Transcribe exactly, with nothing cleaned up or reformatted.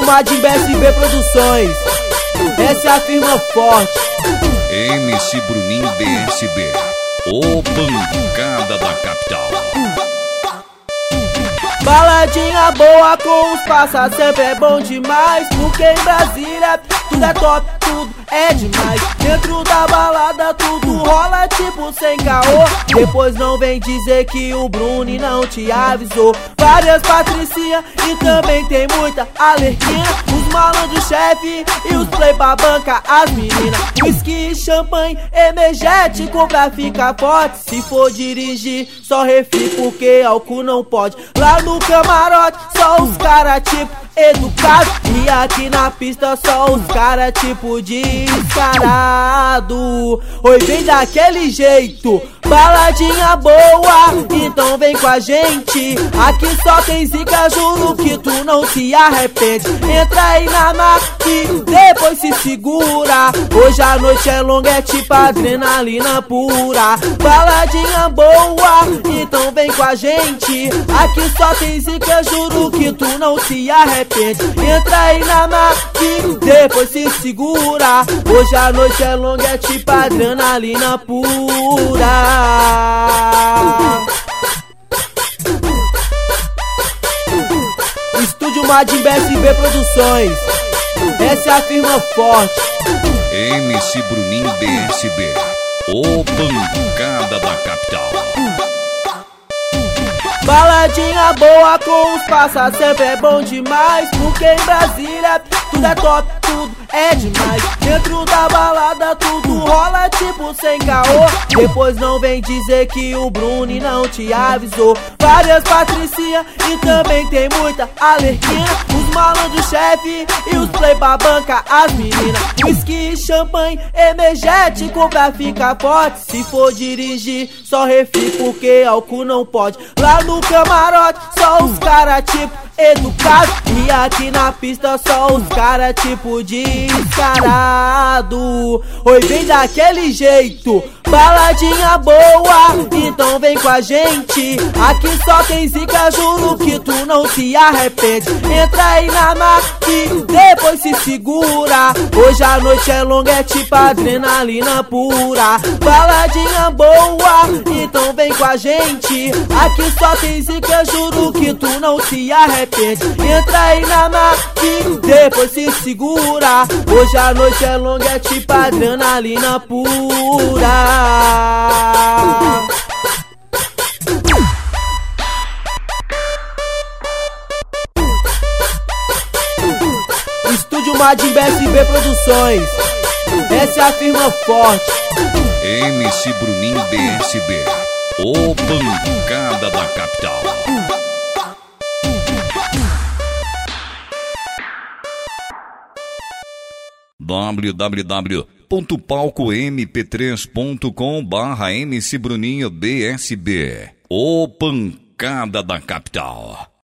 Estúdio Madin B S B Produções. Essa é a firma forte. M C Bruninho B S B, o pancada da capital. Baladinha boa com os passa sempre é bom demais, porque em Brasília tudo é top, tudo é demais. Dentro da balada tudo rola tipo sem caô. Depois não vem dizer que o Bruni não te avisou. Várias patricinha e também tem muita alerquina. Os malandros chefe e os play pra banca as meninas. Whisky, champanhe, energético pra ficar forte. Se for dirigir, só refri porque álcool não pode. Lá no camarote, só os cara tipo educado. E aqui na pista só os cara tipo descarado. Oi, vem daquele jeito, baladinha boa, então vem com a gente. Aqui só tem zica, juro que tu não se arrepende. Entra aí na máquina, depois se segura. Hoje a noite é longa, é tipo adrenalina pura. Baladinha boa, então vem com a gente. Aqui só tem zica, juro que tu não se arrepende. Entra aí na máquina, depois se segura. Hoje a noite é longa, é tipo adrenalina pura. Estúdio Madin B S B Produções. Essa é a firma forte. M C Bruninho B S B, o pancada da capital. Baladinha boa com os passa sempre é bom demais, porque em Brasília tudo é top, tudo é demais. Dentro da balada tudo rola tipo sem caô. Depois não vem dizer que o Bruni não te avisou. Várias patricinha e também tem muita alerquina. Os malandros chefe e os play pra banca as meninas. Whisky, champanhe, energético pra ficar forte. Se for dirigir, só refri porque álcool não pode. Lá no camarote, só os cara tipo educado. E aqui na pista só os cara tipo descarado. Oi, vem daquele jeito, baladinha boa, então vem com a gente. Aqui só tem zica, juro que tu não se arrepende. Entra aí na máquina, depois se segura. Hoje a noite é longa, é tipo adrenalina pura. Baladinha boa, então vem com a gente. Aqui só tem zica, juro que tu não se arrepende. Entra aí na máquina, depois se segura. Hoje a noite é longa, é tipo adrenalina pura. Estúdio Madin B S B Produções. Essa é a firma forte. M C Bruninho B S B, o pancada da capital. w w w ponto palco m p três ponto com barra M C Bruninho B S B, o pancada da capital.